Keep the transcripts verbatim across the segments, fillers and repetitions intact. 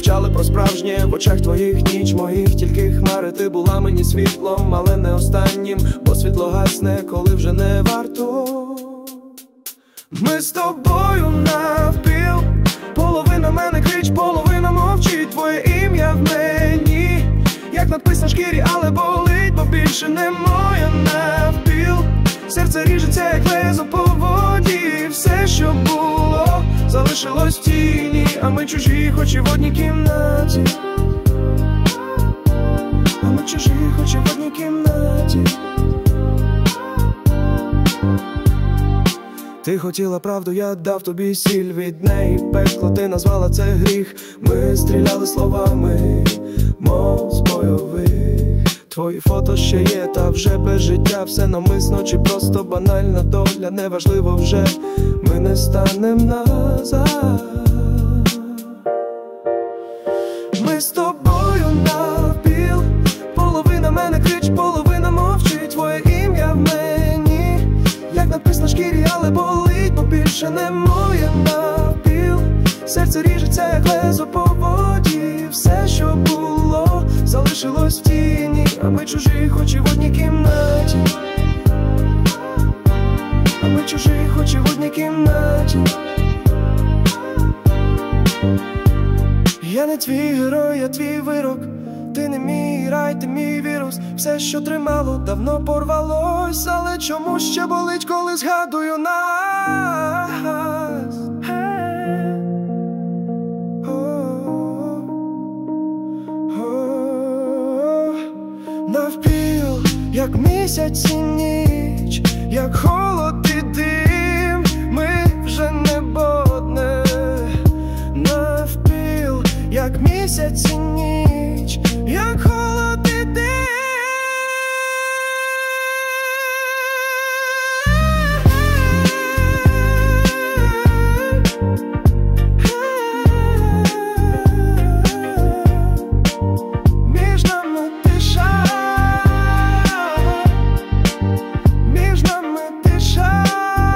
мовчали про справжнє. В очах твоїх ніч моїх, тільки хмари. Ти була мені світлом, але не останнім, бо світло гасне, коли вже не варто. Ми з тобою навпіл, половина мене крич, половина мовчить. Твоє ім'я в мені, як надпис на шкірі, але болить, бо більше не моя навпіл. Серце ріжеться, як лезо по воді. Все, що було, залишилось в тіні, а ми чужі, хоч і в одній кімнаті. А ми чужі, хоч і в одній кімнаті. Ти хотіла правду, я дав тобі сіль, від неї пекло, ти назвала це гріх. Ми стріляли словами, мов з бойових. Твої фото ще є, та вже без життя. Все навмисно чи просто банальна доля, неважливо вже, ми не станем назад. Ми з тобою навпіл, половина мене крич, половина мовчить. Твоє ім'я в мені, як надпис на шкірі, але болить, бо більше не моє навпіл. Серце ріжеться, як лезо по воді. Все, що було, залишилось в тіні, а ми чужі, хоч і в одній кімнаті. А ми чужі, хоч і в одній кімнаті. Я не твій герой, я твій вирок. Ти не мій рай, ти мій вірус. Все, що тримало, давно порвалось. Але чому ще болить, коли згадую нас? Навпіл, як місяць і ніч, як холод і дим, ми вже не одне. Навпіл, як місяць і ніч, як холод і дим. Між нами тиша, між нами тиша.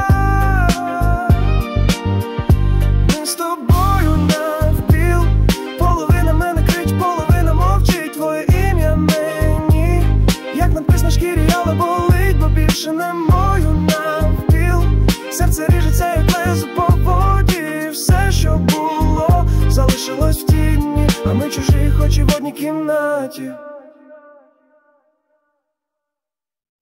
Ми з тобою навпіл, половина мене крич, половина мовчить. Твоє ім'я мені, як надпис на шкірі, але болить, бо більше не мою навпіл. Серце ріжеться, як лезо по воді. Все, що було, залишилось в тіні, а ми чужі, хоч і в одній кімнаті.